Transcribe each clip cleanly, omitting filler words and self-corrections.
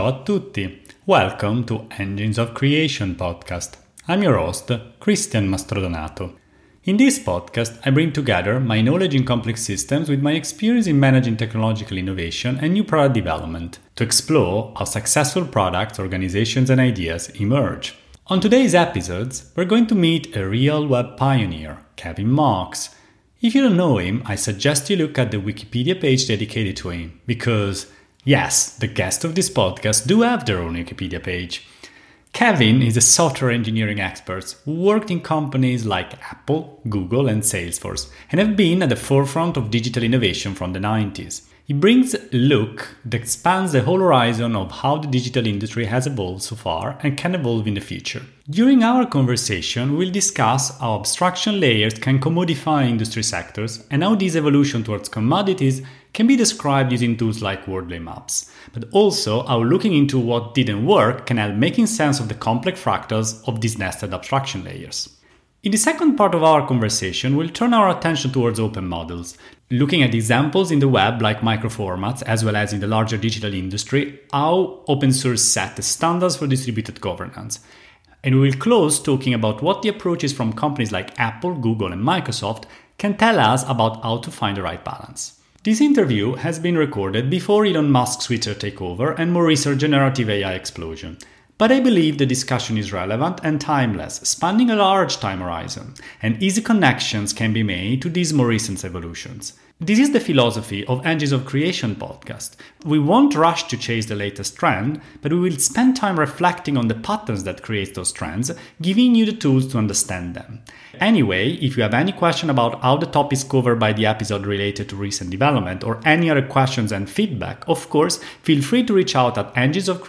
Ciao a tutti. Welcome to Engines of Creation podcast. I'm your host, Christian Mastrodonato. In this podcast, I bring together my knowledge in complex systems with my experience in managing technological innovation and new product development to explore how successful products, organizations, and ideas emerge. On today's episodes, we're going to meet a real web pioneer, Kevin Marks. If you don't know him, I suggest you look at the Wikipedia page dedicated to him, because yes, the guests of this podcast do have their own Wikipedia page. Kevin is a software engineering expert who worked in companies like Apple, Google, and Salesforce, and have been at the forefront of digital innovation from the 90s. He brings a look that spans the whole horizon of how the digital industry has evolved so far and can evolve in the future. During our conversation, we'll discuss how abstraction layers can commodify industry sectors and how this evolution towards commodities can be described using tools like wordlay maps, but also how looking into what didn't work can help making sense of the complex fractals of these nested abstraction layers. In the second part of our conversation, we'll turn our attention towards open models, looking at examples in the web like microformats, as well as in the larger digital industry, how open source set the standards for distributed governance. And we will close talking about what the approaches from companies like Apple, Google, and Microsoft can tell us about how to find the right balance. This interview has been recorded before Elon Musk's Twitter takeover and more recent generative AI explosion. But I believe the discussion is relevant and timeless, spanning a large time horizon, and easy connections can be made to these more recent evolutions. This is the philosophy of Engines of Creation podcast. We won't rush to chase the latest trend, but we will spend time reflecting on the patterns that create those trends, giving you the tools to understand them. Anyway, if you have any question about how the topics covered by the episode related to recent development or any other questions and feedback, of course, feel free to reach out at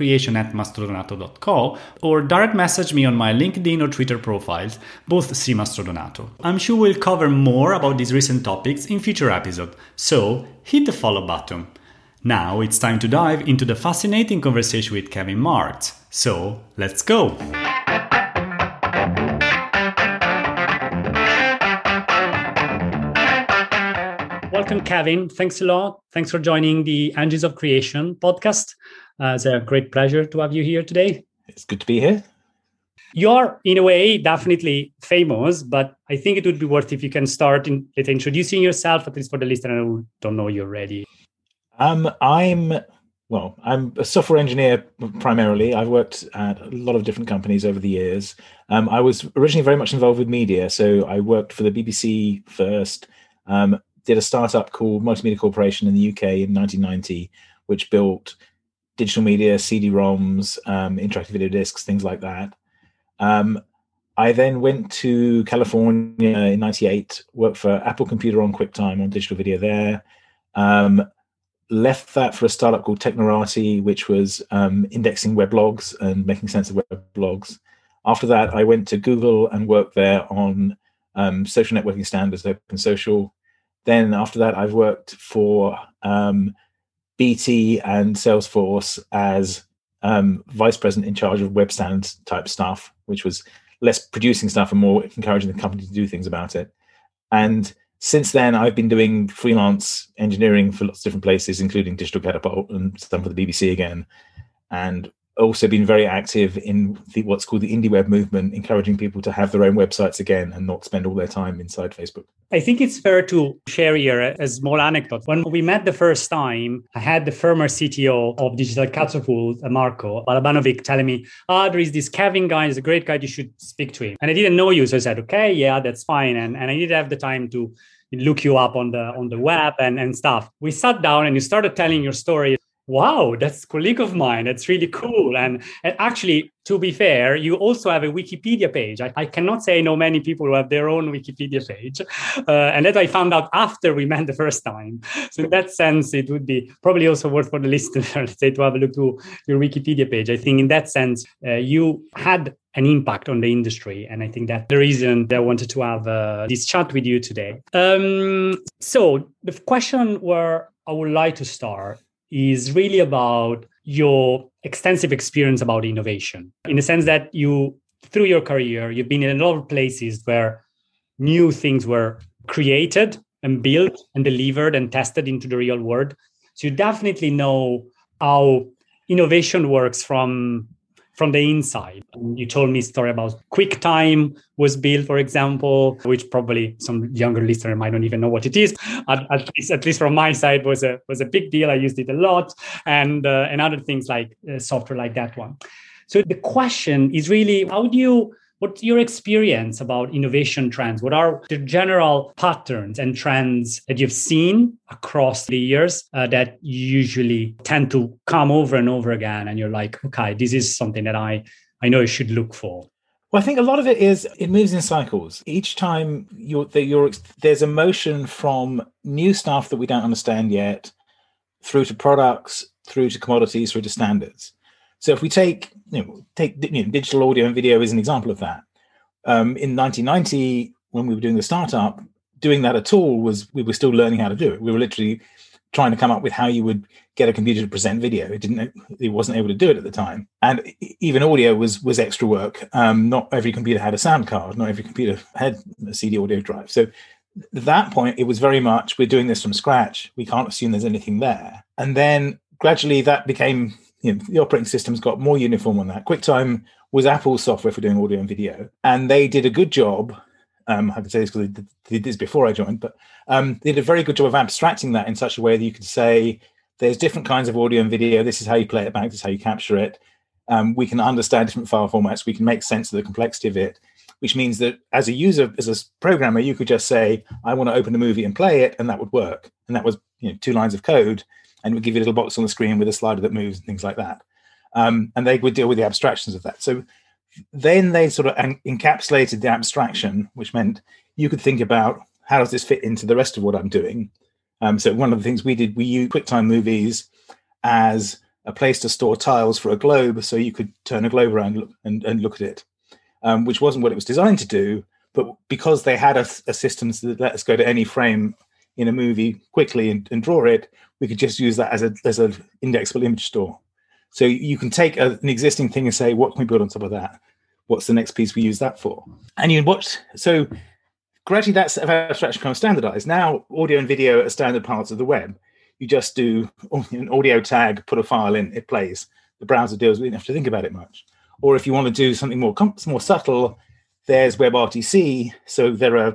enginesofcreation@mastrodonato.co or direct message me on my LinkedIn or Twitter profiles, both C. Mastrodonato. I'm sure we'll cover more about these recent topics in future episodes, so hit the follow button. Now it's time to dive into the fascinating conversation with Kevin Marks. So let's go! Welcome, Kevin. Thanks a lot. Thanks for joining the Engines of Creation podcast. It's a great pleasure to have you here today. It's good to be here. You're, in a way, definitely famous, but I think it would be worth if you can start introducing yourself, at least for the listener who don't know you already. I'm a software engineer primarily. I've worked at a lot of different companies over the years. I was originally very much involved with media, so I worked for the BBC first. Did a startup called Multimedia Corporation in the UK in 1990, which built digital media, CD-ROMs, interactive video discs, things like that. I then went to California in 98, worked for Apple Computer on QuickTime on digital video there. Left that for a startup called Technorati, which was indexing weblogs and making sense of weblogs. After that, I went to Google and worked there on social networking standards, Open Social. Then after that, I've worked for BT and Salesforce as vice president in charge of web standards type stuff, which was less producing stuff and more encouraging the company to do things about it. And since then, I've been doing freelance engineering for lots of different places, including Digital Catapult and some for the BBC again, and also been very active in what's called the indie web movement, encouraging people to have their own websites again and not spend all their time inside Facebook. I think it's fair to share here a small anecdote. When we met the first time, I had the former CTO of Digital Catapult, Marco Balabanovic, telling me, there is this Kevin guy, he's a great guy, you should speak to him. And I didn't know you, so I said, okay, yeah, that's fine. And I didn't have the time to look you up on the web and stuff. We sat down and you started telling your story. Wow, that's a colleague of mine. That's really cool. And actually, to be fair, you also have a Wikipedia page. I cannot say I know many people who have their own Wikipedia page. And that I found out after we met the first time. So in that sense, it would be probably also worth for the listener, let's say, to have a look to your Wikipedia page. I think in that sense, you had an impact on the industry. And I think that's the reason that I wanted to have this chat with you today. So the question where I would like to start is really about your extensive experience about innovation, in the sense that you, through your career, you've been in a lot of places where new things were created and built and delivered and tested into the real world. So you definitely know how innovation works from the inside. You told me a story about QuickTime was built, for example, which probably some younger listener might not even know what it is. At least from my side, was a big deal. I used it a lot, and other things like software like that one. So the question is really, what's your experience about innovation trends? What are the general patterns and trends that you've seen across the years that usually tend to come over and over again? And you're like, okay, this is something that I know I should look for. Well, I think a lot of it moves in cycles. Each time there's a motion from new stuff that we don't understand yet, through to products, through to commodities, through to standards. So if we take digital audio and video as an example of that. In 1990, when we were doing the startup, doing that at all we were still learning how to do it. We were literally trying to come up with how you would get a computer to present video. It wasn't able to do it at the time. And even audio was extra work. Not every computer had a sound card. Not every computer had a CD audio drive. So at that point, it was very much, we're doing this from scratch. We can't assume there's anything there. And then gradually that became, the operating systems got more uniform on that. QuickTime was Apple's software for doing audio and video. And they did a good job. I can say this because they did this before I joined, but they did a very good job of abstracting that in such a way that you could say, there's different kinds of audio and video. This is how you play it back. This is how you capture it. We can understand different file formats. We can make sense of the complexity of it, which means that as a user, as a programmer, you could just say, I want to open a movie and play it, and that would work. And that was 2 lines of code, and it would give you a little box on the screen with a slider that moves and things like that. And they would deal with the abstractions of that. So then they sort of encapsulated the abstraction, which meant you could think about, how does this fit into the rest of what I'm doing? So one of the things we did, we used QuickTime Movies as a place to store tiles for a globe, so you could turn a globe around and look at it, which wasn't what it was designed to do. But because they had a system that let us go to any frame in a movie quickly and draw it, we could just use that as an indexable image store. So you can take an existing thing and say, what can we build on top of that? What's the next piece we use that for? And you watch. So gradually that set of abstraction becomes standardized. Now audio and video are standard parts of the web. You just do an audio tag, put a file in, it plays. The browser deals with it, you don't have to think about it much. Or if you want to do something more subtle, there's WebRTC. So there are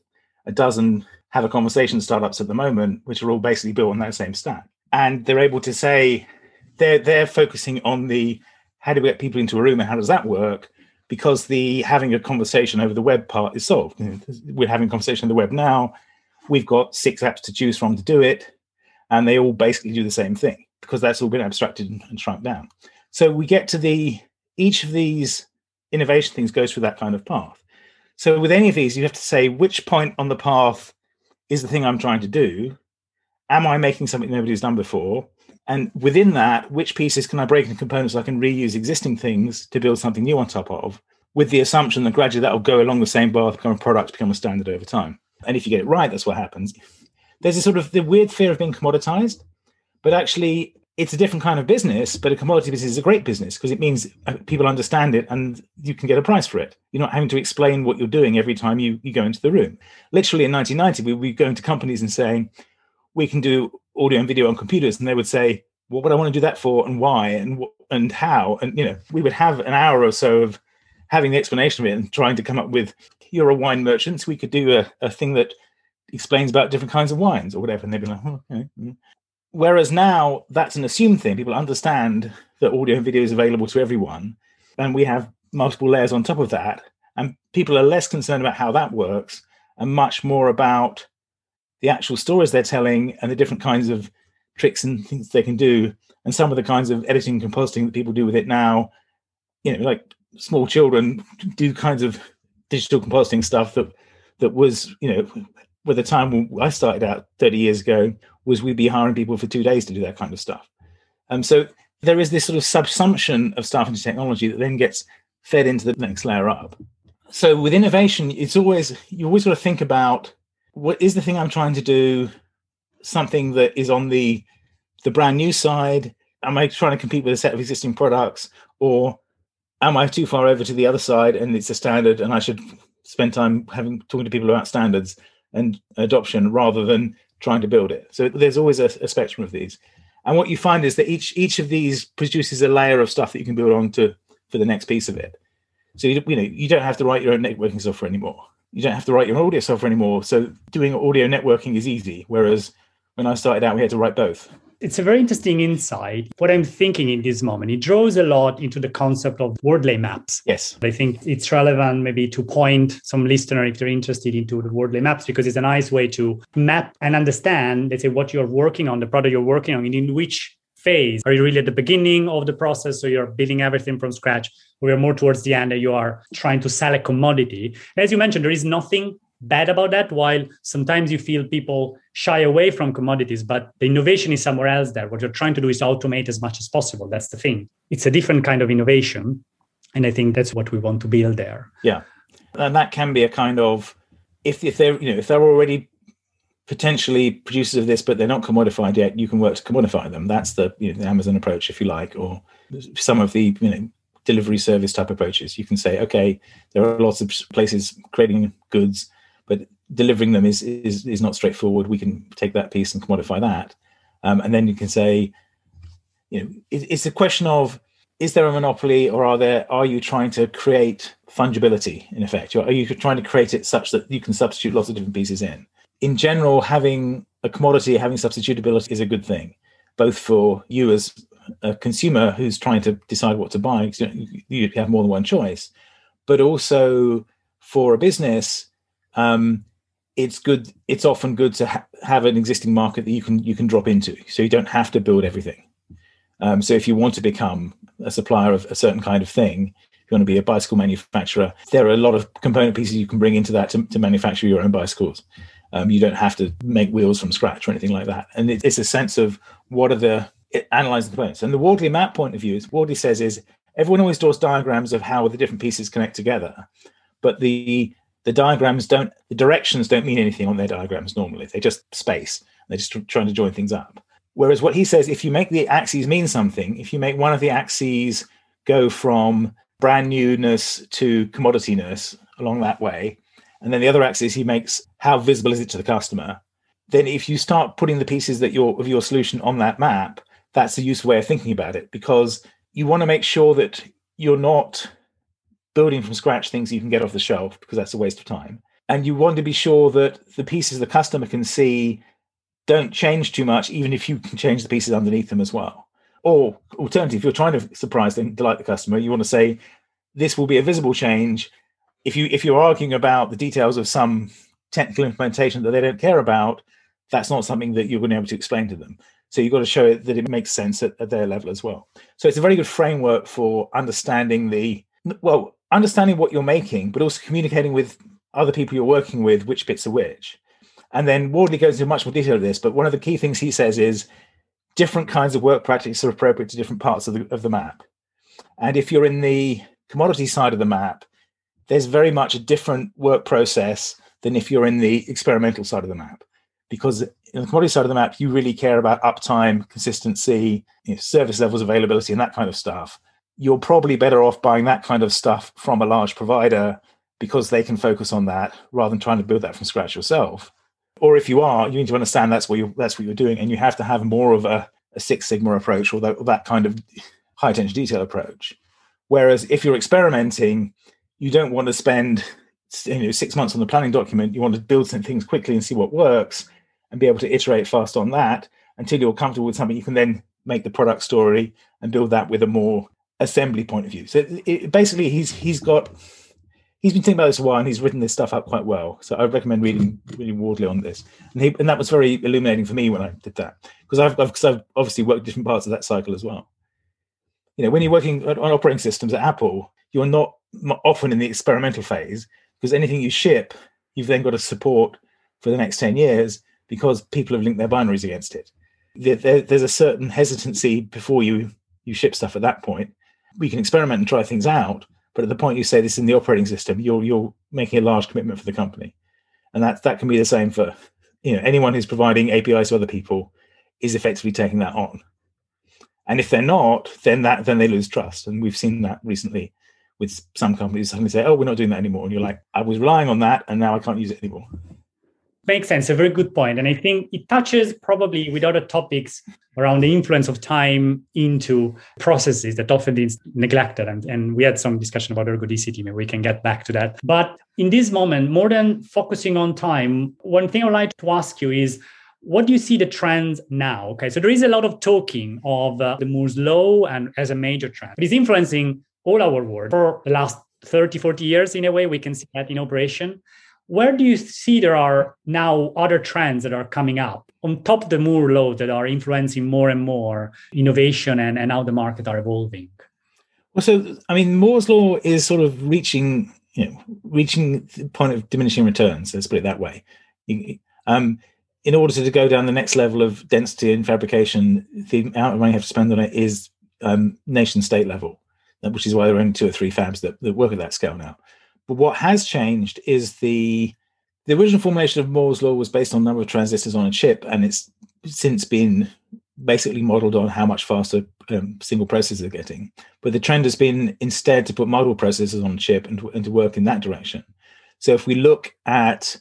a dozen Have a Conversation startups at the moment, which are all basically built on that same stack. And they're able to say, they're focusing on the how do we get people into a room and how does that work? Because the having a conversation over the web part is solved. We're having a conversation on the web now. We've got 6 apps to choose from to do it, and they all basically do the same thing because that's all been abstracted and shrunk down. So we get to each of these innovation things goes through that kind of path. So with any of these, you have to say which point on the path is the thing I'm trying to do. Am I making something nobody's done before? And within that, which pieces can I break into components so I can reuse existing things to build something new on top of, with the assumption that gradually that will go along the same path, become a product, become a standard over time. And if you get it right, that's what happens. There's a sort of the weird fear of being commoditized, but actually it's a different kind of business, but a commodity business is a great business because it means people understand it and you can get a price for it. You're not having to explain what you're doing every time you go into the room. Literally in 1990, we would go into companies and saying, we can do audio and video on computers. And they would say, what would I want to do that for and why and how? And, we would have an hour or so of having the explanation of it and trying to come up with, you're a wine merchant, so we could do a thing that explains about different kinds of wines or whatever. And they'd be like, oh, okay. Whereas now that's an assumed thing. People understand that audio and video is available to everyone. And we have multiple layers on top of that. And people are less concerned about how that works and much more about the actual stories they're telling and the different kinds of tricks and things they can do. And some of the kinds of editing and compositing that people do with it now, like small children do kinds of digital compositing stuff that was, by the time when I started out 30 years ago, was we'd be hiring people for 2 days to do that kind of stuff. So there is this sort of subsumption of stuff into technology that then gets fed into the next layer up. So with innovation, you always got to think about, what is the thing I'm trying to do, something that is on the brand new side? Am I trying to compete with a set of existing products, or am I too far over to the other side and it's a standard and I should spend time talking to people about standards and adoption rather than trying to build it? So there's always a spectrum of these. And what you find is that each of these produces a layer of stuff that you can build on to for the next piece of it. So you don't have to write your own networking software anymore. You don't have to write your own audio software anymore. So doing audio networking is easy. Whereas when I started out, we had to write both. It's a very interesting insight. What I'm thinking in this moment, it draws a lot into the concept of wordlay maps. Yes. I think it's relevant maybe to point some listener if they're interested into the wordlay maps, because it's a nice way to map and understand, let's say, what you're working on, the product you're working on, and in which phase. Are you really at the beginning of the process, so you're building everything from scratch, or you're more towards the end and you are trying to sell a commodity? As you mentioned, there is nothing bad about that, while sometimes you feel people shy away from commodities, but the innovation is somewhere else there. What you're trying to do is automate as much as possible. That's the thing. It's a different kind of innovation. And I think that's what we want to build there. Yeah. And that can be a kind of, if they're already potentially producers of this, but they're not commodified yet, you can work to commodify them. That's the Amazon approach, if you like, or some of the delivery service type approaches. You can say, okay, there are lots of places creating goods, but delivering them is not straightforward. We can take that piece and commodify that. And then you can say, it's a question of, is there a monopoly, or are you trying to create fungibility in effect? Are you trying to create it such that you can substitute lots of different pieces in? In general, having a commodity, having substitutability is a good thing, both for you as a consumer who's trying to decide what to buy, because you have more than one choice, but also for a business. It's good. It's often good to have an existing market that you can drop into, so you don't have to build everything. So if you want to become a supplier of a certain kind of thing, if you want to be a bicycle manufacturer, there are a lot of component pieces you can bring into that to manufacture your own bicycles. You don't have to make wheels from scratch or anything like that. And it's a sense of what are analyzing the components. And the Wardley map point of view is, Wardley says, is everyone always draws diagrams of how the different pieces connect together, but the directions don't mean anything on their diagrams normally. They just space. They're just trying to join things up. Whereas what he says, if you make the axes mean something, if you make one of the axes go from brand newness to commodityness along that way, and then the other axis he makes, how visible is it to the customer? Then if you start putting the pieces of your solution on that map, that's a useful way of thinking about it, because you want to make sure that you're not building from scratch things you can get off the shelf, because that's a waste of time. And you want to be sure that the pieces the customer can see don't change too much, even if you can change the pieces underneath them as well. Or alternatively, if you're trying to surprise and delight the customer, you want to say, this will be a visible change. If you're arguing about the details of some technical implementation that they don't care about, that's not something that you're going to be able to explain to them. So you've got to show it that it makes sense at their level as well. So it's a very good framework for understanding what you're making, but also communicating with other people you're working with, which bits are which. And then Wardley goes into much more detail of this, but one of the key things he says is different kinds of work practices are appropriate to different parts of the map. And if you're in the commodity side of the map, there's very much a different work process than if you're in the experimental side of the map. Because in the commodity side of the map, you really care about uptime, consistency, service levels, availability, and that kind of stuff. You're probably better off buying that kind of stuff from a large provider, because they can focus on that rather than trying to build that from scratch yourself. Or if you are, you need to understand that's what you're doing, and you have to have more of a Six Sigma approach, or that kind of high attention detail approach. Whereas if you're experimenting, you don't want to spend 6 months on the planning document. You want to build some things quickly and see what works, and be able to iterate fast on that until you're comfortable with something. You can then make the product story and build that with a more assembly point of view. So basically, he's been thinking about this a while, and he's written this stuff up quite well. So I recommend reading Wardley on this. And that was very illuminating for me when I did that, because I've obviously worked different parts of that cycle as well. When you're working on operating systems at Apple, you're not often in the experimental phase, because anything you ship, you've then got to support for the next 10 years, because people have linked their binaries against it. There's a certain hesitancy before you ship stuff at that point. We can experiment and try things out, but at the point you say this in the operating system, you're making a large commitment for the company. And that can be the same for anyone who's providing APIs to other people is effectively taking that on. And if they're not, then they lose trust. And we've seen that recently with some companies suddenly say, oh, we're not doing that anymore. And you're like, I was relying on that, and now I can't use it anymore. Makes sense. A very good point. And I think it touches probably with other topics around the influence of time into processes that often is neglected. And we had some discussion about ergodicity. Maybe we can get back to that. But in this moment, more than focusing on time, one thing I would like to ask you is, what do you see the trends now? Okay, so there is a lot of talking of the Moore's law and as a major trend. It is influencing all our world for the last 30, 40 years in a way. We can see that in operation. Where do you see there are now other trends that are coming up on top of the Moore law that are influencing more and more innovation and how the market are evolving? Well, so, I mean, Moore's law is sort of reaching the point of diminishing returns, let's put it that way. In order to go down the next level of density and fabrication, the amount of money you have to spend on it is nation state level, which is why there are only 2 or 3 fabs that work at that scale now. But what has changed is the original formulation of Moore's law was based on number of transistors on a chip, and it's since been basically modeled on how much faster single processors are getting. But the trend has been instead to put multiple processors on a chip and to work in that direction. So if we look at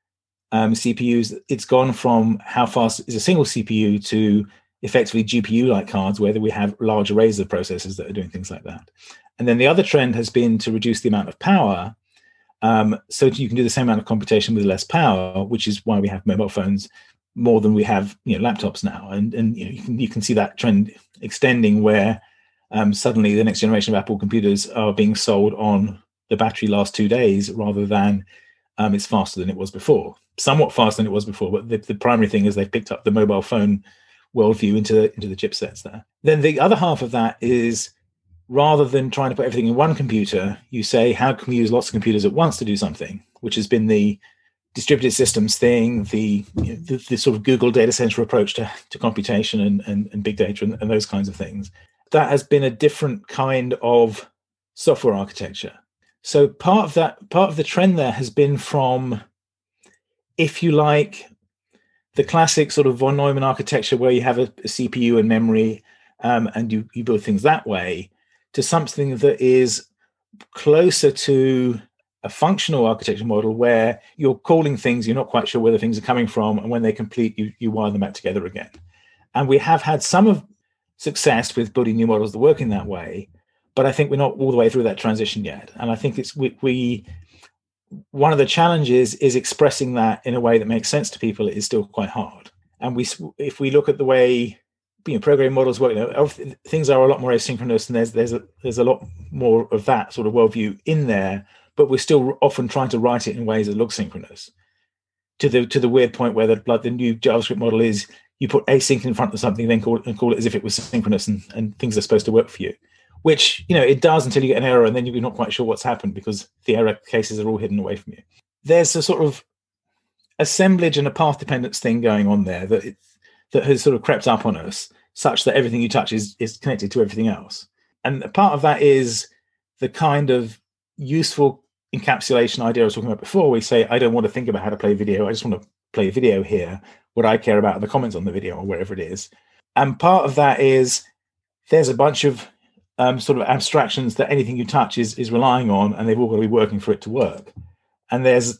CPUs, it's gone from how fast is a single CPU to effectively GPU-like cards, where we have large arrays of processors that are doing things like that. And then the other trend has been to reduce the amount of power, so you can do the same amount of computation with less power, which is why we have mobile phones more than we have laptops now. And you can see that trend extending, where suddenly the next generation of Apple computers are being sold on the battery lasts 2 days rather than it's faster than it was before. Somewhat faster than it was before, but the primary thing is they've picked up the mobile phone worldview into the chipsets there. Then the other half of that is, rather than trying to put everything in one computer, you say, how can we use lots of computers at once to do something, which has been the distributed systems thing, the sort of Google data center approach to computation and big data and those kinds of things. That has been a different kind of software architecture. So part of the trend there has been from, if you like, the classic sort of von Neumann architecture where you have a CPU and memory and you build things that way, to something that is closer to a functional architecture model where you're calling things, you're not quite sure where the things are coming from, and when they complete, you wire them back together again. And we have had some of success with building new models that work in that way, but I think we're not all the way through that transition yet. And I think it's one of the challenges is expressing that in a way that makes sense to people is still quite hard. And if we look at the way programming models work, things are a lot more asynchronous, and there's a lot more of that sort of worldview in there, but we're still often trying to write it in ways that look synchronous. To the weird point where the new JavaScript model is, you put async in front of something, then call it as if it was synchronous, and things are supposed to work for you. Which it does until you get an error, and then you're not quite sure what's happened because the error cases are all hidden away from you. There's a sort of assemblage and a path dependence thing going on there that has sort of crept up on us, such that everything you touch is connected to everything else. And part of that is the kind of useful encapsulation idea I was talking about before. We say, I don't want to think about how to play video. I just want to play a video here. What I care about are the comments on the video or wherever it is. And part of that is there's a bunch of sort of abstractions that anything you touch is relying on, and they've all got to be working for it to work. And there's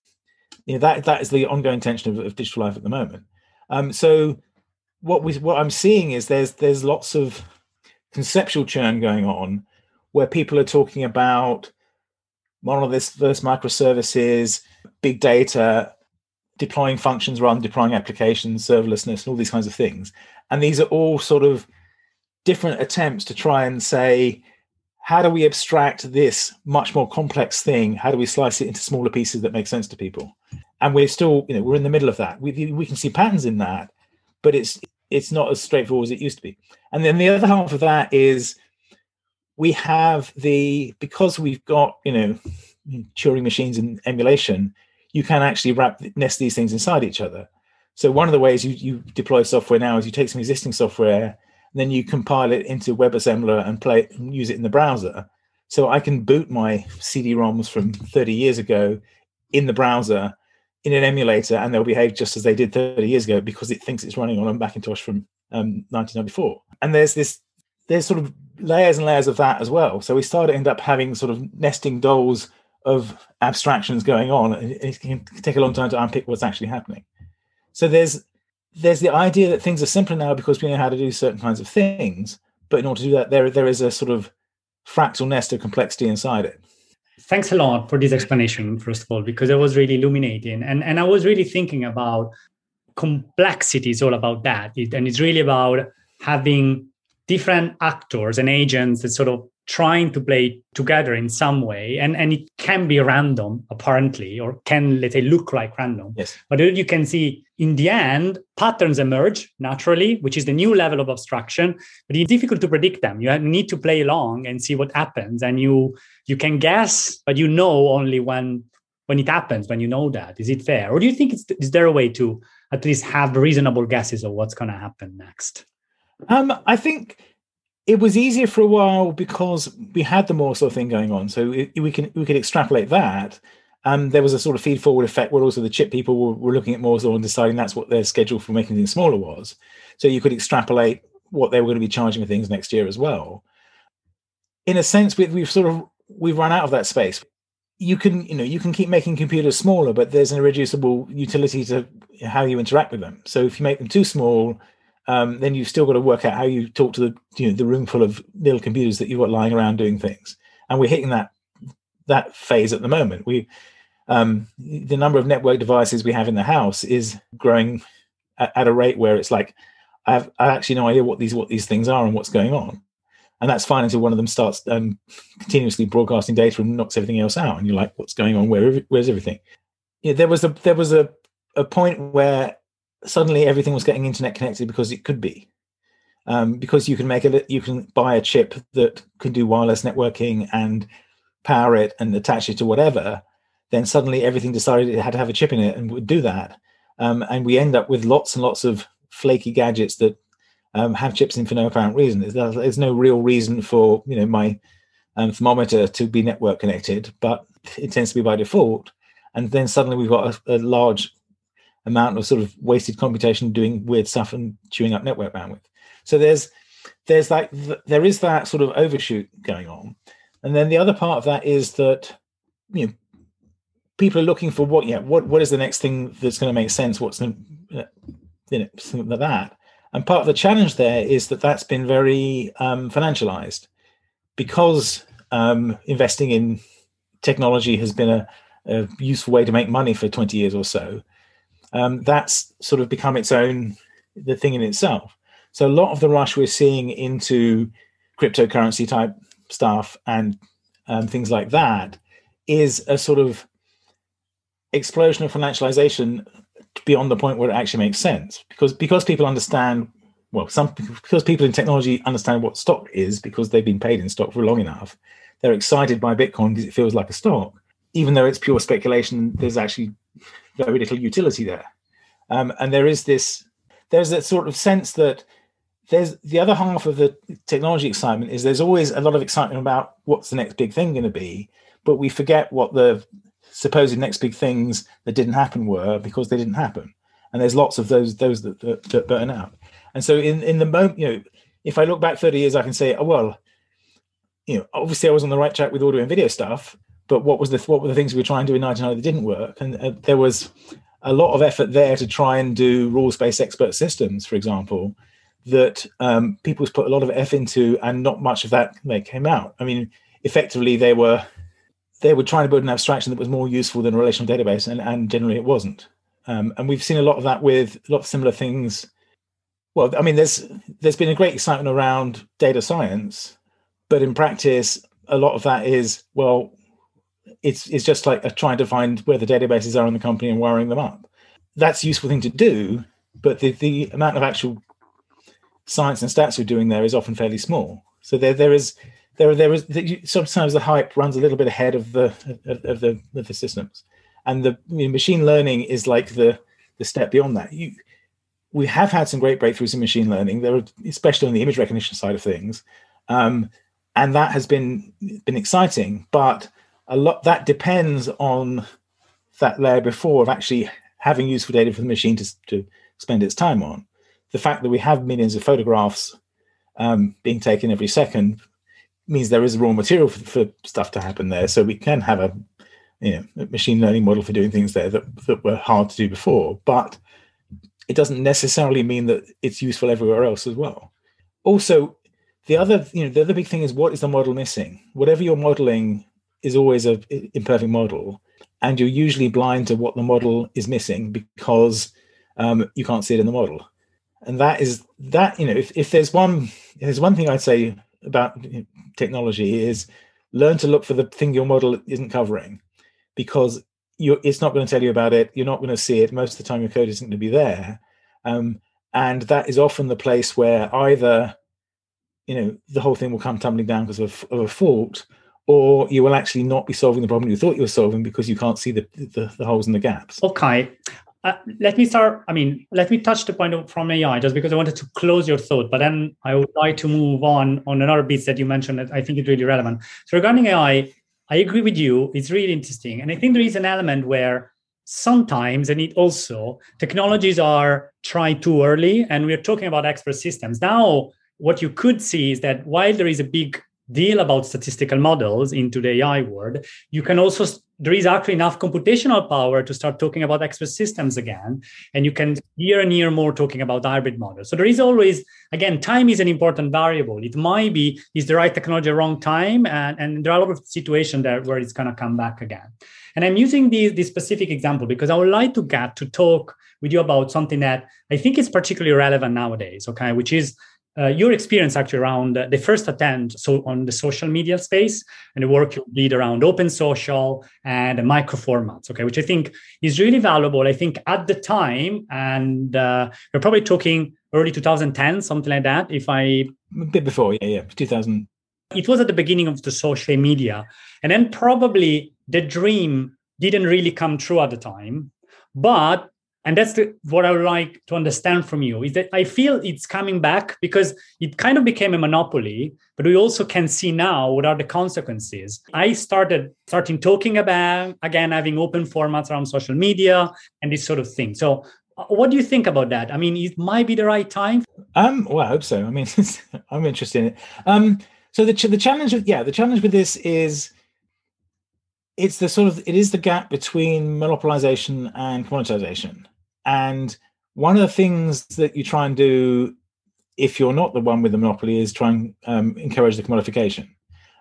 that is the ongoing tension of digital life at the moment. So what I'm seeing is there's lots of conceptual churn going on, where people are talking about monoliths versus microservices, big data, deploying functions rather than deploying applications, serverlessness, and all these kinds of things. And these are all sort of different attempts to try and say, how do we abstract this much more complex thing? How do we slice it into smaller pieces that make sense to people? And we're still, we're in the middle of that. We can see patterns in that, but it's not as straightforward as it used to be. And then the other half of that is we have because we've got, Turing machines and emulation, you can actually nest these things inside each other. So one of the ways you deploy software now is you take some existing software, and then you compile it into WebAssembler and use it in the browser. So I can boot my CD-ROMs from 30 years ago in the browser in an emulator, and they'll behave just as they did 30 years ago because it thinks it's running on a Macintosh from 1994. And there's sort of layers and layers of that as well. So we end up having sort of nesting dolls of abstractions going on. It can take a long time to unpick what's actually happening. So there's the idea that things are simpler now because we know how to do certain kinds of things, but in order to do that, there is a sort of fractal nest of complexity inside it. Thanks a lot for this explanation, first of all, because it was really illuminating. And I was really thinking about complexity is all about that. And it's really about having different actors and agents that sort of trying to play together in some way. And it can be random, apparently, or can, let's say, look like random. Yes. But you can see in the end, patterns emerge naturally, which is the new level of abstraction, but it's difficult to predict them. You need to play along and see what happens. And you can guess, but you know only when it happens, when you know that. Is it fair? Or do you think is there a way to at least have reasonable guesses of what's going to happen next? I think it was easier for a while because we had the Moore's thing going on, so we could extrapolate that. There was a sort of feed-forward effect where also the chip people were looking at Moore's law and deciding that's what their schedule for making things smaller was. So you could extrapolate what they were going to be charging for things next year as well. In a sense, we've run out of that space. You can keep making computers smaller, but there's an irreducible utility to how you interact with them. So if you make them too small, then you've still got to work out how you talk to the room full of little computers that you've got lying around doing things. And we're hitting that phase at the moment. The number of network devices we have in the house is growing at a rate where it's like I actually no idea what these things are and what's going on. And that's fine until one of them starts continuously broadcasting data and knocks everything else out. And you're like, what's going on? Where's everything? Yeah, there was a point where suddenly everything was getting internet connected because it could be, because you can buy a chip that can do wireless networking and power it and attach it to whatever. Then suddenly everything decided it had to have a chip in it and would do that. And we end up with lots and lots of flaky gadgets that have chips in for no apparent reason. There's no real reason for my thermometer to be network connected, but it tends to be by default. And then suddenly we've got a large amount of sort of wasted computation doing weird stuff and chewing up network bandwidth. So there is that sort of overshoot going on. And then the other part of that is that people are looking for what is the next thing that's going to make sense, what's going to, something like that. And part of the challenge there is that that's been very financialized, because investing in technology has been a useful way to make money for 20 years or so. That's sort of become the thing in itself. So a lot of the rush we're seeing into cryptocurrency type stuff and things like that is a sort of explosion of financialization beyond the point where it actually makes sense, because people understand, because people in technology understand what stock is, because they've been paid in stock for long enough. They're excited by Bitcoin because it feels like a stock, even though it's pure speculation. There's actually very little utility there, and there's that sort of sense that there's the other half of the technology excitement is there's always a lot of excitement about what's the next big thing going to be, but we forget what the supposed next big things that didn't happen were, because they didn't happen. And there's lots of those that burn out. And so in the moment, if I look back 30 years, I can say, obviously I was on the right track with audio and video stuff, but what were the things we were trying to do in 1990 that didn't work? And there was a lot of effort there to try and do rules-based expert systems, for example, that people put a lot of effort into, and not much of that came out. I mean, effectively, they were trying to build an abstraction that was more useful than a relational database, and generally it wasn't. And we've seen a lot of that with a lot of similar things. Well, I mean, there's been a great excitement around data science, but in practice, a lot of that is, it's just like trying to find where the databases are in the company and wiring them up. That's a useful thing to do, but the amount of actual science and stats we're doing there is often fairly small. So there is sometimes the hype runs a little bit ahead of the systems, and the machine learning is like the step beyond that. We have had some great breakthroughs in machine learning. There are, especially on the image recognition side of things, and that has been exciting. But a lot that depends on that layer before, of actually having useful data for the machine to spend its time on. The fact that we have millions of photographs being taken every second means there is raw material for stuff to happen there. So we can have machine learning model for doing things there that were hard to do before, but it doesn't necessarily mean that it's useful everywhere else as well. Also, the other big thing is, what is the model missing? Whatever you're modeling is always an imperfect model, and you're usually blind to what the model is missing because you can't see it in the model. And that is that. If there's one thing I'd say about technology is learn to look for the thing your model isn't covering, because it's not going to tell you about it. You're not going to see it. Most of the time, your code isn't going to be there. And that is often the place where either, the whole thing will come tumbling down because of a fault, or you will actually not be solving the problem you thought you were solving because you can't see the holes and the gaps. Okay. Let me touch the point from AI, just because I wanted to close your thought, but then I would like to move on another bits that you mentioned that I think is really relevant. So regarding AI, I agree with you. It's really interesting. And I think there is an element where sometimes, and it also, technologies are tried too early, and we're talking about expert systems. Now, what you could see is that while there is a big deal about statistical models into the AI world, there is actually enough computational power to start talking about expert systems again. And you can year and year more talking about hybrid models. So there is always, again, time is an important variable. It might be, is the right technology wrong time? And there are a lot of situations there where it's going to come back again. And I'm using this specific example because I would like to get to talk with you about something that I think is particularly relevant nowadays, okay, which is your experience actually around the first attempt on the social media space and the work you lead around open social and micro formats, okay, which I think is really valuable. I think at the time, and we're probably talking early 2010, something like that. A bit before, 2000. It was at the beginning of the social media. And then probably the dream didn't really come true at the time. And that's what I would like to understand from you, is that I feel it's coming back because it kind of became a monopoly, but we also can see now what are the consequences. I started talking about, again, having open formats around social media and this sort of thing. So what do you think about that? I mean, it might be the right time. Well, I hope so. I mean, I'm interested in it. So the challenge with this is, it is the gap between monopolization and commoditization. And one of the things that you try and do, if you're not the one with the monopoly, is try and encourage the commodification.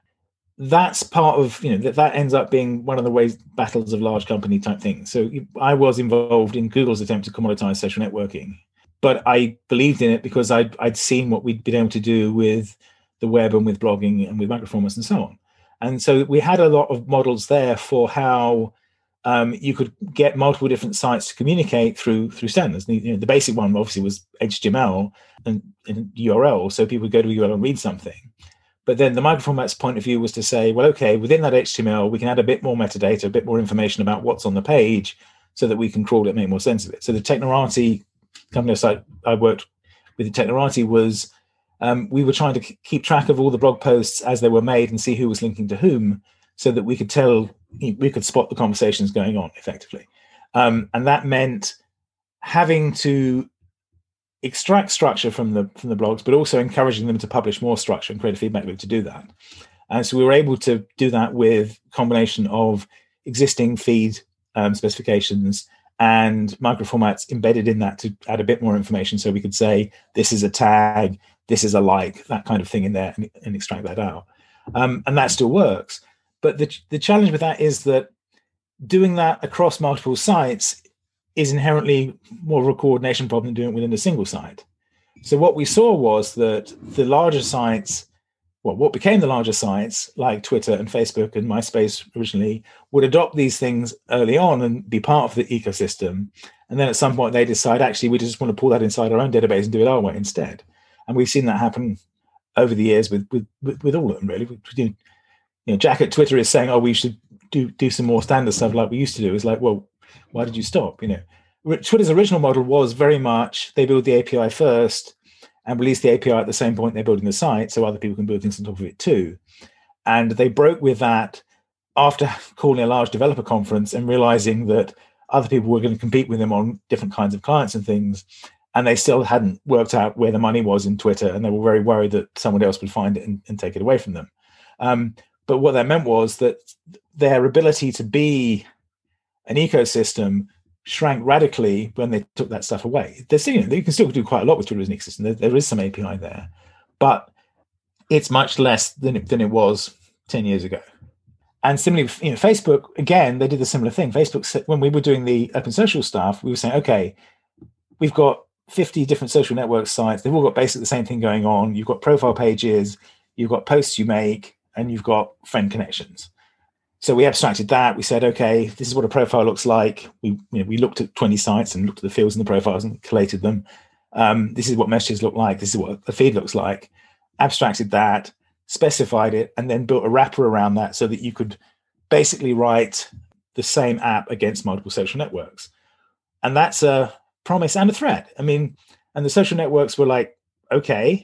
That's part of, that ends up being one of the ways battles of large company type things. So I was involved in Google's attempt to commoditize social networking, but I believed in it because I'd seen what we'd been able to do with the web and with blogging and with microformats and so on. And so we had a lot of models there for how you could get multiple different sites to communicate through standards. The basic one obviously was HTML and URL, so people would go to a URL and read something. But then the microformats point of view was to say, well, okay, within that HTML, we can add a bit more metadata, a bit more information about what's on the page so that we can crawl it, make more sense of it. So the Technorati company site I worked with, the Technorati was, we were trying to keep track of all the blog posts as they were made and see who was linking to whom, so that we could spot the conversations going on effectively. And that meant having to extract structure from the blogs, but also encouraging them to publish more structure and create a feedback loop to do that. And so we were able to do that with a combination of existing feed specifications and microformats embedded in that to add a bit more information, so we could say, this is a tag, this is a like, that kind of thing in there, and extract that out. And that still works. But the challenge with that is that doing that across multiple sites is inherently more of a coordination problem than doing it within a single site. So what we saw was that the larger sites, what became the larger sites, like Twitter and Facebook and MySpace originally, would adopt these things early on and be part of the ecosystem. And then at some point they decide, actually, we just want to pull that inside our own database and do it our way instead. And we've seen that happen over the years with all of them, really. Jack at Twitter is saying, we should do some more standard stuff like we used to do. It's like, well, why did you stop? Twitter's original model was very much, they build the API first and release the API at the same point they're building the site, so other people can build things on top of it too. And they broke with that after calling a large developer conference and realizing that other people were going to compete with them on different kinds of clients and things. And they still hadn't worked out where the money was in Twitter, and they were very worried that someone else would find it and take it away from them. But what that meant was that their ability to be an ecosystem shrank radically when they took that stuff away. They're still, you can still do quite a lot with Twitter as an ecosystem. There is some API there, but it's much less than it was 10 years ago. And similarly, Facebook, again, they did the similar thing. Facebook said, when we were doing the open social stuff, we were saying, okay, we've got 50 different social network sites. They've all got basically the same thing going on. You've got profile pages, you've got posts you make, and you've got friend connections. So we abstracted that. We said, okay, this is what a profile looks like. We looked at 20 sites and looked at the fields in the profiles and collated them. This is what messages look like. This is what the feed looks like. Abstracted that, specified it, and then built a wrapper around that so that you could basically write the same app against multiple social networks. And that's a promise and a threat. I mean, and the social networks were like, okay,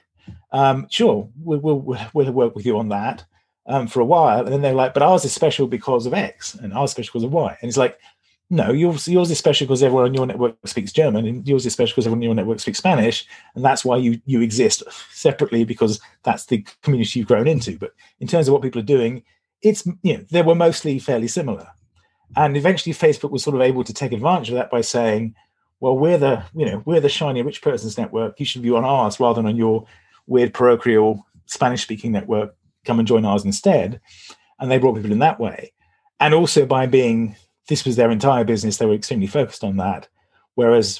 sure, we'll work with you on that for a while. And then they're like, but ours is special because of X, and ours is special because of Y. And it's like, no, yours is special because everyone on your network speaks German, and yours is special because everyone on your network speaks Spanish, and that's why you exist separately, because that's the community you've grown into. But in terms of what people are doing, it's they were mostly fairly similar. And eventually Facebook was sort of able to take advantage of that by saying, well, we're the shiny rich person's network. You should be on ours rather than on your weird parochial Spanish-speaking network. Come and join ours instead. And they brought people in that way. And also by being, this was their entire business, they were extremely focused on that. Whereas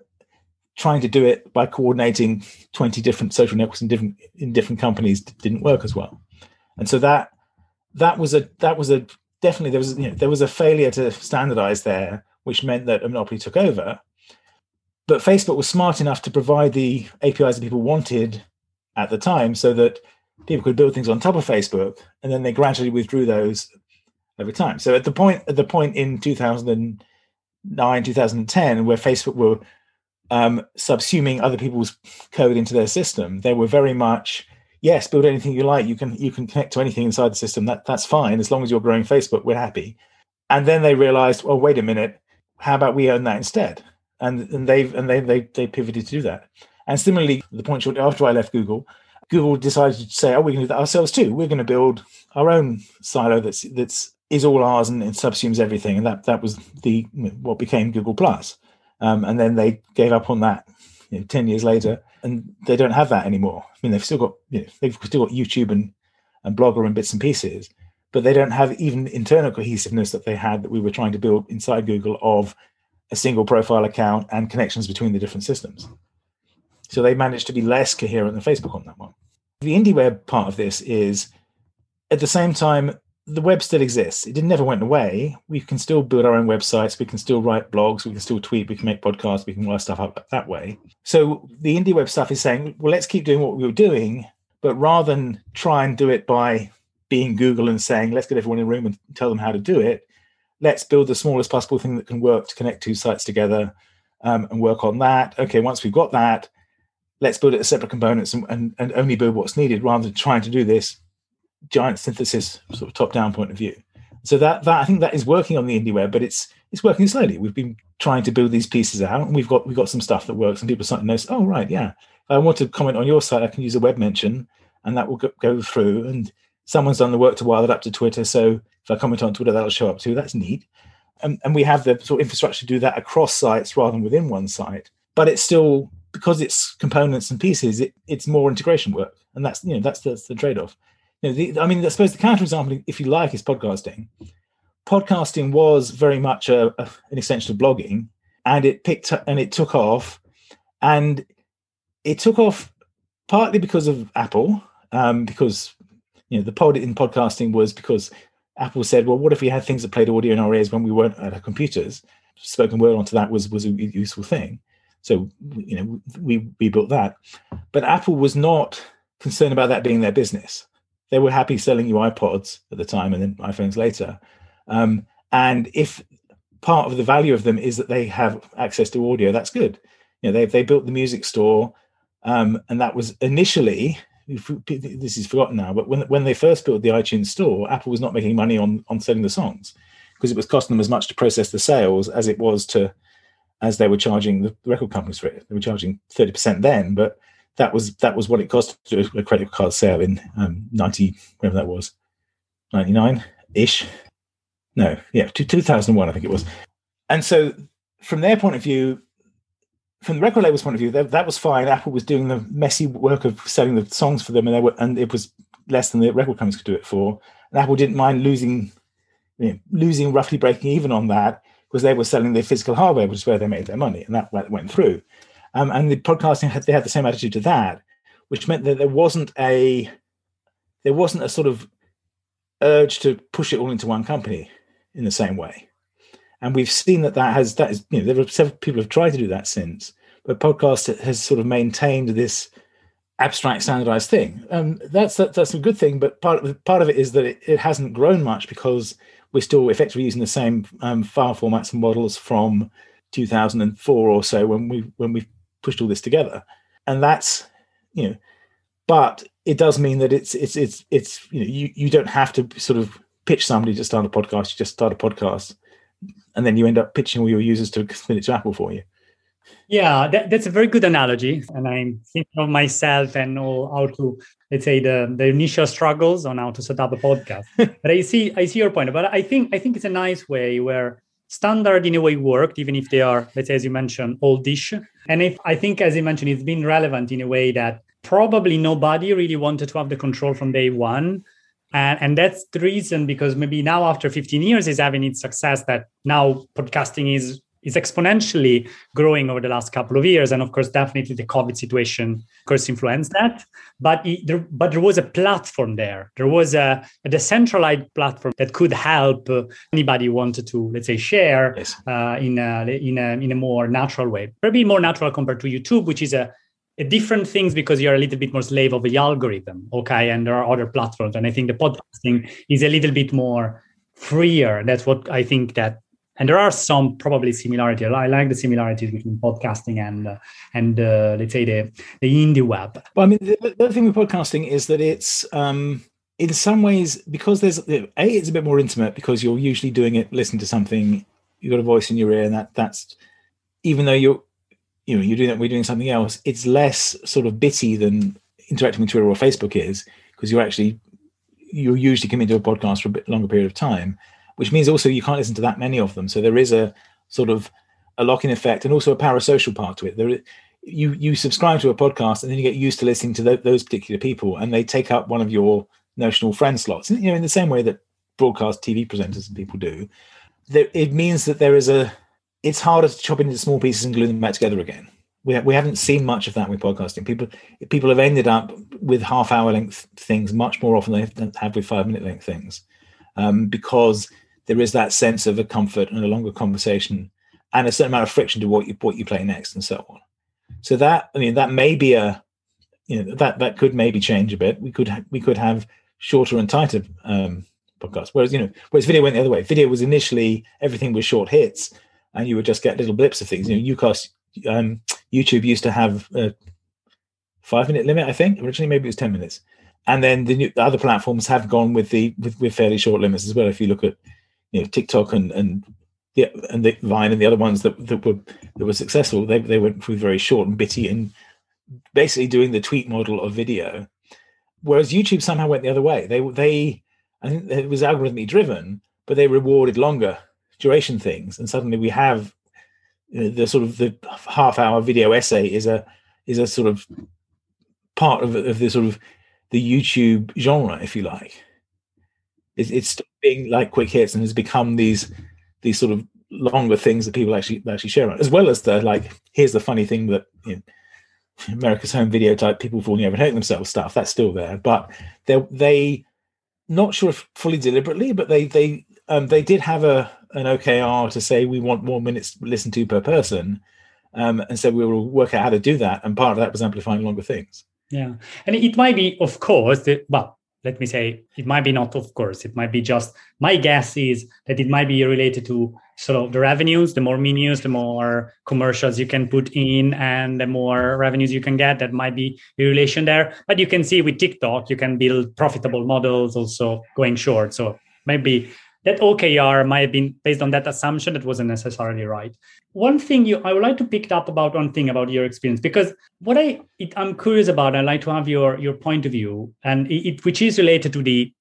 trying to do it by coordinating 20 different social networks in different companies didn't work as well. And so that was definitely there was a failure to standardize there, which meant that a monopoly took over. But Facebook was smart enough to provide the APIs that people wanted at the time so that people could build things on top of Facebook, and then they gradually withdrew those over time. So at the point in 2009, 2010, where Facebook were subsuming other people's code into their system, they were very much, yes, build anything you like. You can connect to anything inside the system. That's fine. As long as you're growing Facebook, we're happy. And then they realized, well, wait a minute, how about we own that instead? And they pivoted to do that. And similarly, the point shortly after I left Google decided to say, oh, we're going to do that ourselves too. We're going to build our own silo that's is all ours and it subsumes everything. And that was what became Google Plus. And then they gave up on that 10 years later, and they don't have that anymore. I mean, they've still got YouTube and Blogger and bits and pieces, but they don't have even internal cohesiveness that they had that we were trying to build inside Google of a single profile account and connections between the different systems. So they managed to be less coherent than Facebook on that one. The indie web part of this is, at the same time, the web still exists. It never went away. We can still build our own websites. We can still write blogs. We can still tweet. We can make podcasts. We can write stuff up that way. So the indie web stuff is saying, well, let's keep doing what we were doing, but rather than try and do it by being Google and saying, let's get everyone in a room and tell them how to do it, let's build the smallest possible thing that can work to connect two sites together and work on that. Okay, once we've got that, let's build it as separate components and only build what's needed rather than trying to do this giant synthesis sort of top-down point of view. So that I think that is working on the indie web, but it's working slowly. We've been trying to build these pieces out, and we've got some stuff that works, and people starting to notice, oh, right, yeah, if I want to comment on your site, I can use a web mention, and that will go through, and someone's done the work to wire that up to Twitter, so if I comment on Twitter, that'll show up too. That's neat. And we have the sort of infrastructure to do that across sites rather than within one site. But it's still, because it's components and pieces, it's more integration work. And that's the trade-off. I mean, I suppose the counterexample, if you like, is podcasting. Podcasting was very much an extension of blogging, and it took off. And it took off partly because of Apple, because the pod in podcasting was because Apple said, well, what if we had things that played audio in our ears when we weren't at our computers? Spoken word onto that was a useful thing. So, we built that. But Apple was not concerned about that being their business. They were happy selling you iPods at the time and then iPhones later. And if part of the value of them is that they have access to audio, that's good. They built the music store. And that was initially, this is forgotten now, but when they first built the iTunes store, Apple was not making money on selling the songs because it was costing them as much to process the sales as it was as they were charging the record companies for it. They were charging 30% then, but that was what it cost to do a credit card sale in 90, whatever that was, 99-ish. No, yeah, 2001, I think it was. And so from their point of view, from the record label's point of view, that was fine. Apple was doing the messy work of selling the songs for them, and it was less than the record companies could do it for. And Apple didn't mind losing, roughly breaking even on that, because they were selling their physical hardware, which is where they made their money, and that went through. And the podcasting had the same attitude to that, which meant that there wasn't a sort of urge to push it all into one company in the same way. And we've seen that is, there are several people who have tried to do that since, but podcast has sort of maintained this abstract standardized thing. That's a good thing, but part of it is that it hasn't grown much because we're still effectively using the same file formats and models from 2004 or so when we pushed all this together. And that's, but it does mean that it's you don't have to sort of pitch somebody to start a podcast. You just start a podcast, and then you end up pitching all your users to spin it to Apple for you. Yeah, that's a very good analogy. And I'm thinking of myself and how to, let's say, the initial struggles on how to set up a podcast. But I see your point. But I think it's a nice way where standard in a way worked, even if they are, let's say, as you mentioned, oldish. And I think, as you mentioned, it's been relevant in a way that probably nobody really wanted to have the control from day one. And that's the reason, because maybe now after 15 years is having its success, that now podcasting is exponentially growing over the last couple of years. And of course, definitely the COVID situation, of course, influenced that. But there was a platform there. There was a decentralized platform that could help anybody who wanted to, let's say, share in a more natural way. Probably more natural compared to YouTube, which is a different things because you're a little bit more slave of the algorithm, okay? And there are other platforms. And I think the podcasting is a little bit more freer. That's what I think that, and there are some probably similarities. I like the similarities between podcasting and let's say the indie web. Well, I mean, the other thing with podcasting is that it's in some ways, because it's a bit more intimate because you're usually doing it, listening to something, you've got a voice in your ear, and that's even though you're doing that, we're doing something else, it's less sort of bitty than interacting with Twitter or Facebook is, because you're usually coming to a podcast for a bit longer period of time, which means also you can't listen to that many of them. So there is a sort of a lock-in effect and also a parasocial part to it. You subscribe to a podcast and then you get used to listening to those particular people, and they take up one of your notional friend slots. In the same way that broadcast TV presenters and people do. It means that it's harder to chop into small pieces and glue them back together again. We haven't seen much of that with podcasting. People have ended up with half-hour length things much more often than they have with 5-minute length things, because there is that sense of a comfort and a longer conversation and a certain amount of friction to what you play next and so on. So that may be that could maybe change a bit. We could have shorter and tighter podcasts. Whereas video went the other way. Video was initially everything was short hits, and you would just get little blips of things. YouTube used to have a 5-minute limit, I think. Originally, maybe it was 10 minutes. And then the other platforms have gone with fairly short limits as well. If you look at TikTok and the Vine and the other ones that were successful, they went through very short and bitty and basically doing the tweet model of video. Whereas YouTube somehow went the other way. I think it was algorithmically driven, but they rewarded longer duration things, and suddenly we have the sort of the half-hour video essay is a sort of part of the sort of the YouTube genre, if you like. It's being like quick hits and has become these sort of longer things that people actually share on, as well as here's the funny thing that America's Home Video type people falling over and hurting themselves stuff, that's still there, but they not sure if fully deliberately, but they did have an OKR to say we want more minutes listened to per person, and so we will work out how to do that, and part of that was amplifying longer things. Yeah, and it might be, of course, let me say, it might be not, of course, it might be just, my guess is that it might be related to sort of the revenues. The more menus, the more commercials you can put in, and the more revenues you can get. That might be a relation there. But you can see with TikTok, you can build profitable models also going short. So maybe that OKR might have been based on that assumption that wasn't necessarily right. One thing I would like to pick up about one thing about your experience, because what I'm curious about, I'd like to have your point of view, and which is related to the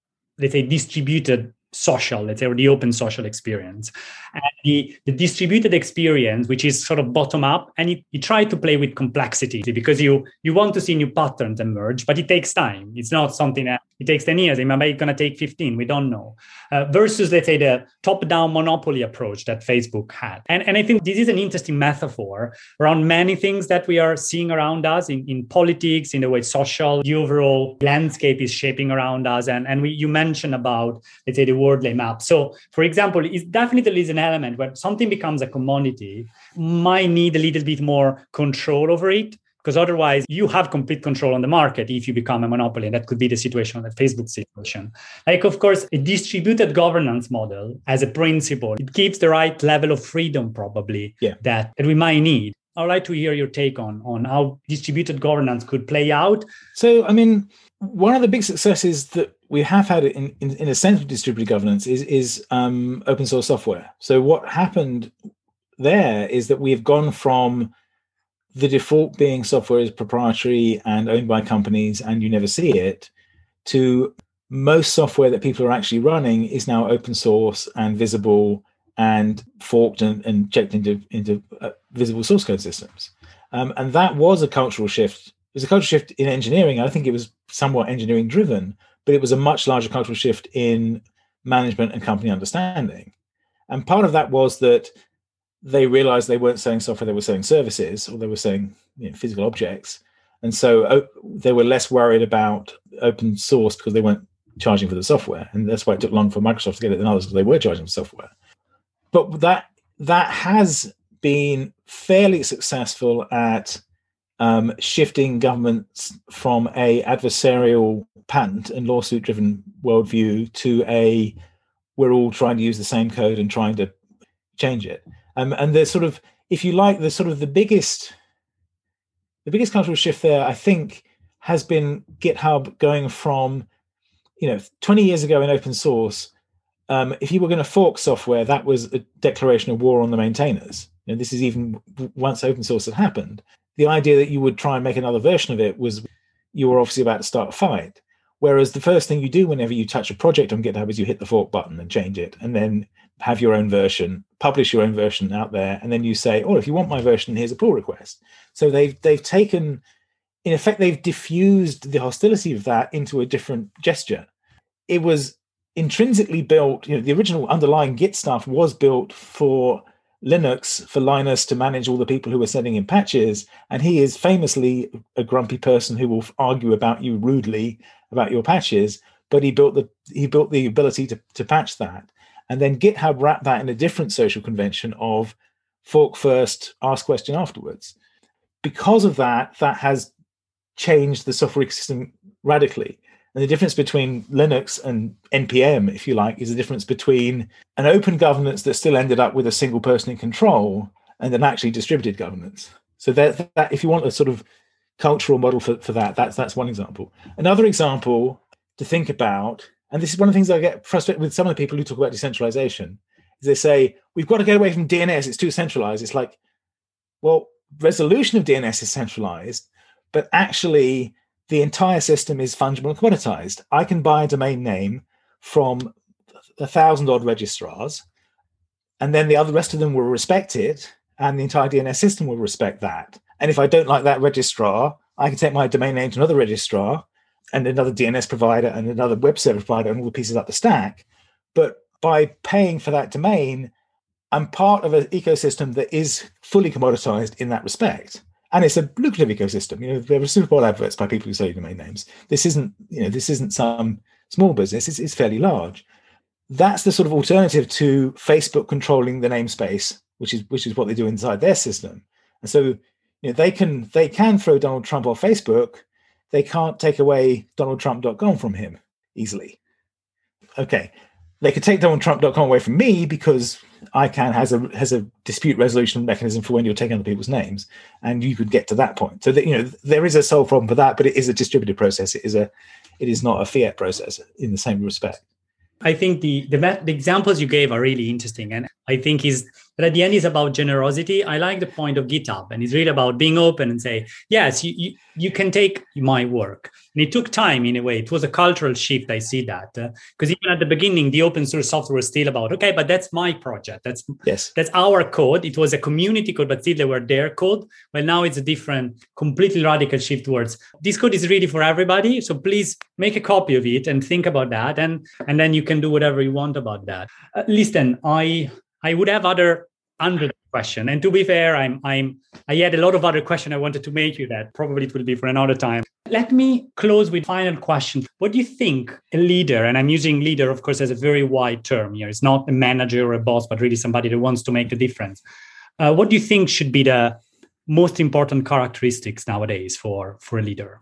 let's say, distributed social, let's say, or the open social experience. And the distributed experience, which is sort of bottom up, and you try to play with complexity because you want to see new patterns emerge, but it takes time. It's not something that it takes 10 years. It might be going to take 15. We don't know. Versus, let's say, the top-down monopoly approach that Facebook had. And I think this is an interesting metaphor around many things that we are seeing around us in politics, in the way social, the overall landscape is shaping around us. And you mentioned about, let's say, the Wordley map. So, for example, it definitely is an element where something becomes a commodity, might need a little bit more control over it, because otherwise you have complete control on the market if you become a monopoly. And that could be the situation, the Facebook situation. Like, of course, a distributed governance model as a principle, it gives the right level of freedom probably that we might need. I'd like to hear your take on how distributed governance could play out. So, I mean, one of the big successes that we have had in a sense of distributed governance is open source software. So what happened there is that we've gone from the default being software is proprietary and owned by companies and you never see it, to most software that people are actually running is now open source and visible and forked and checked into visible source code systems. And that was a cultural shift. It was a cultural shift in engineering. I think it was somewhat engineering driven, but it was a much larger cultural shift in management and company understanding. And part of that was that they realized they weren't selling software, they were selling services, or they were selling physical objects. And so they were less worried about open source because they weren't charging for the software. And that's why it took long for Microsoft to get it than others, because they were charging for software. But that has been fairly successful at shifting governments from a adversarial patent and lawsuit-driven worldview to a we're all trying to use the same code and trying to change it. And there's sort of, if you like, the biggest cultural shift there, I think, has been GitHub going from, 20 years ago in open source, if you were going to fork software, that was a declaration of war on the maintainers. This is even once open source had happened. The idea that you would try and make another version of it was you were obviously about to start a fight. Whereas the first thing you do whenever you touch a project on GitHub is you hit the fork button and change it, and then have your own version, publish your own version out there, and then you say, oh, if you want my version, here's a pull request. So they've taken, in effect, they've diffused the hostility of that into a different gesture. It was intrinsically built, the original underlying Git stuff was built for Linux, for Linus to manage all the people who were sending in patches, and he is famously a grumpy person who will argue about you rudely about your patches, but he built the ability to patch that. And then GitHub wrapped that in a different social convention of fork first, ask question afterwards. Because of that has changed the software ecosystem radically. And the difference between Linux and NPM, if you like, is the difference between an open governance that still ended up with a single person in control and an actually distributed governance. So that if you want a sort of cultural model for that's one example. Another example to think about, and this is one of the things I get frustrated with some of the people who talk about decentralization, is they say, we've got to get away from DNS, it's too centralized. It's like, well, resolution of DNS is centralized, but actually the entire system is fungible and commoditized. I can buy a domain name from 1,000 odd registrars, and then the rest of them will respect it, and the entire DNS system will respect that. And if I don't like that registrar, I can take my domain name to another registrar and another DNS provider and another web service provider and all the pieces up the stack. But by paying for that domain, I'm part of an ecosystem that is fully commoditized in that respect. And it's a lucrative ecosystem. There are Super Bowl adverts by people who sell domain names. This isn't some small business. It's fairly large. That's the sort of alternative to Facebook controlling the namespace, which is what they do inside their system. And so they can throw Donald Trump off Facebook. They can't take away DonaldTrump.com from him easily. Okay, they could take DonaldTrump.com away from me because ICANN has a dispute resolution mechanism for when you're taking other people's names, and you could get to that point. So that, there is a sole problem for that, but it is a distributed process. It is not a fiat process in the same respect. I think the examples you gave are really interesting, and I think is But at the end, it's about generosity. I like the point of GitHub, and it's really about being open and say, yes, you can take my work. And it took time in a way. It was a cultural shift. I see that because even at the beginning, the open source software was still about, okay, but that's my project. That's our code. It was a community code, but still they were their code. Well, now it's a different, completely radical shift towards this code is really for everybody. So please make a copy of it and think about that, and then you can do whatever you want about that. Listen, I would have other 100 questions, and to be fair, I had a lot of other questions I wanted to make you that probably it will be for another time. Let me close with final question. What do you think a leader, and I'm using leader, of course, as a very wide term here. It's not a manager or a boss, but really somebody that wants to make the difference. What do you think should be the most important characteristics nowadays for a leader?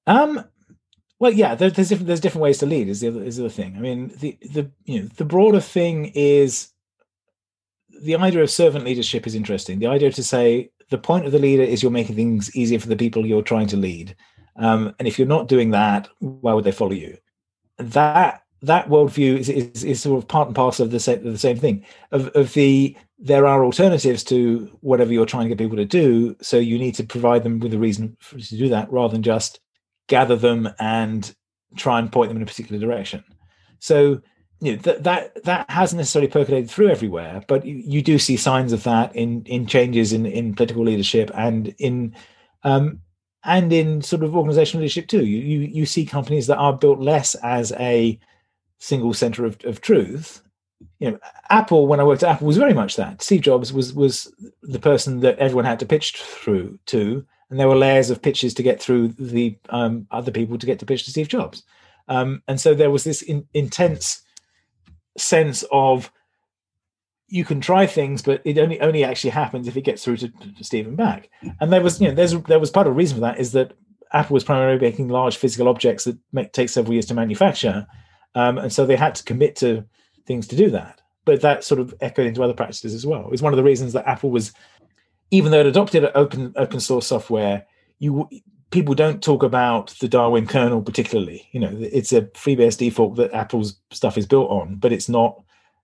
Well, yeah, there's different ways to lead. Is the other thing. I mean, the broader thing is the idea of servant leadership is interesting. The idea to say the point of the leader is you're making things easier for the people you're trying to lead. And if you're not doing that, why would they follow you? That worldview is sort of part and parcel of the same thing. There are alternatives to whatever you're trying to get people to do, so you need to provide them with a reason to do that, rather than just gather them and try and point them in a particular direction. So that hasn't necessarily percolated through everywhere, but you do see signs of that in changes in political leadership and in sort of organizational leadership too. You see companies that are built less as a single center of truth. Apple, when I worked at Apple, was very much that. Steve Jobs was the person that everyone had to pitch through to, and there were layers of pitches to get through the other people to get to pitch to Steve Jobs. And so there was this intense sense of you can try things, but it only actually happens if it gets through to Steve and back. And there was part of the reason for that is that Apple was primarily making large physical objects that take several years to manufacture, and so they had to commit to things to do that. But that sort of echoed into other practices as well. It was one of the reasons that Apple was, even though it adopted open source software, people don't talk about the Darwin kernel particularly. It's a FreeBSD default that Apple's stuff is built on, but it's not.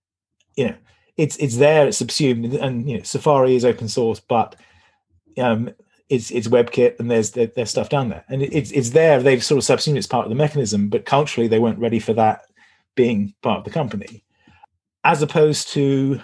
It's there, it's subsumed, and Safari is open source, but it's WebKit, and there's stuff down there, and it's there. They've sort of subsumed it's part of the mechanism, but culturally they weren't ready for that being part of the company, as opposed to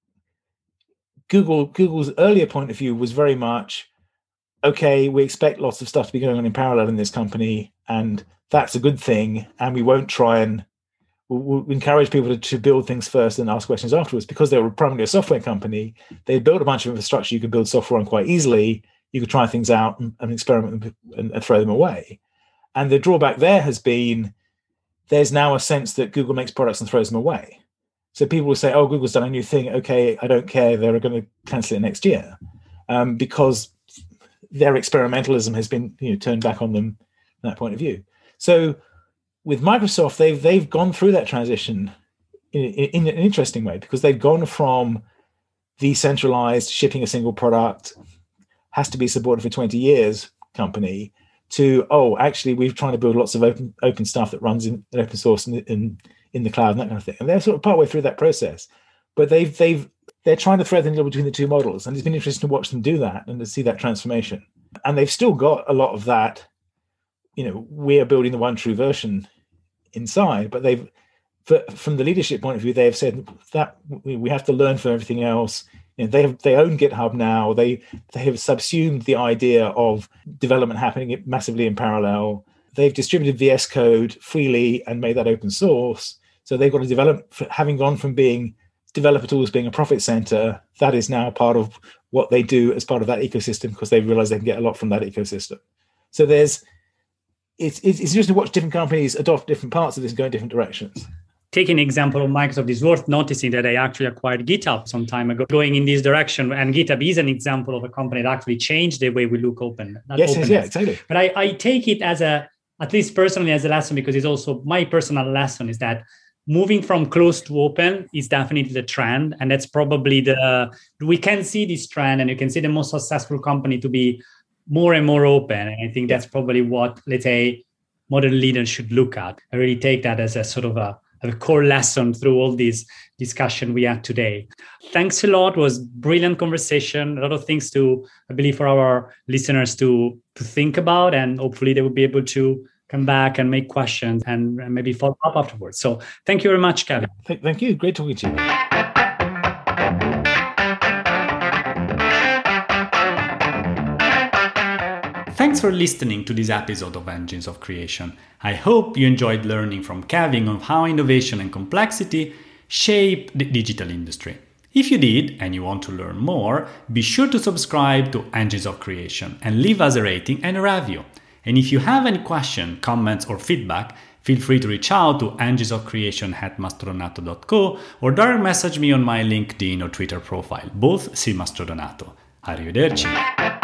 Google's earlier point of view was very much, okay, we expect lots of stuff to be going on in parallel in this company, and that's a good thing, and we won't try and we'll encourage people to build things first and ask questions afterwards. Because they were primarily a software company, they built a bunch of infrastructure you could build software on quite easily. You could try things out and experiment and throw them away. And the drawback there has been there's now a sense that Google makes products and throws them away. So people will say, oh, Google's done a new thing. Okay, I don't care. They're going to cancel it next year because their experimentalism has been turned back on them from that point of view. So with Microsoft, they've gone through that transition in an interesting way, because they've gone from decentralized, shipping a single product, has to be supported for 20 years company, to, actually, we're trying to build lots of open stuff that runs in open source in the cloud and that kind of thing. And they're sort of partway through that process. But they're trying to thread the needle between the two models. And it's been interesting to watch them do that and to see that transformation. And they've still got a lot of that, we are building the one true version inside, but from the leadership point of view, they have said that we have to learn from everything else. They own GitHub now. They have subsumed the idea of development happening massively in parallel. They've distributed VS Code freely and made that open source. So they've got to develop, having gone from being developer tools being a profit center, that is now part of what they do as part of that ecosystem, because they realize they can get a lot from that ecosystem. So it's interesting to watch different companies adopt different parts of this and go in different directions. Taking an example of Microsoft, it's worth noticing that they actually acquired GitHub some time ago, going in this direction. And GitHub is an example of a company that actually changed the way we look open. Yes, totally. But I take it as at least personally, as a lesson, because it's also my personal lesson, is that moving from closed to open is definitely the trend. And that's probably we can see this trend, and you can see the most successful company to be more and more open. And I think that's probably what, let's say, modern leaders should look at. I really take that as a sort of a a core lesson through all this discussion we had today. Thanks a lot. It was brilliant conversation. A lot of things to, I believe, for our listeners to think about, and hopefully they will be able to come back and make questions and maybe follow up afterwards. So thank you very much, Kevin. Thank you. Great talking to you. Thanks for listening to this episode of Engines of Creation. I hope you enjoyed learning from Kevin on how innovation and complexity shape the digital industry. If you did and you want to learn more, be sure to subscribe to Engines of Creation and leave us a rating and a review. And if you have any questions, comments, or feedback, feel free to reach out to enginesofcreation@mastrodonato.co or direct message me on my LinkedIn or Twitter profile, both C. Mastrodonato. Arrivederci.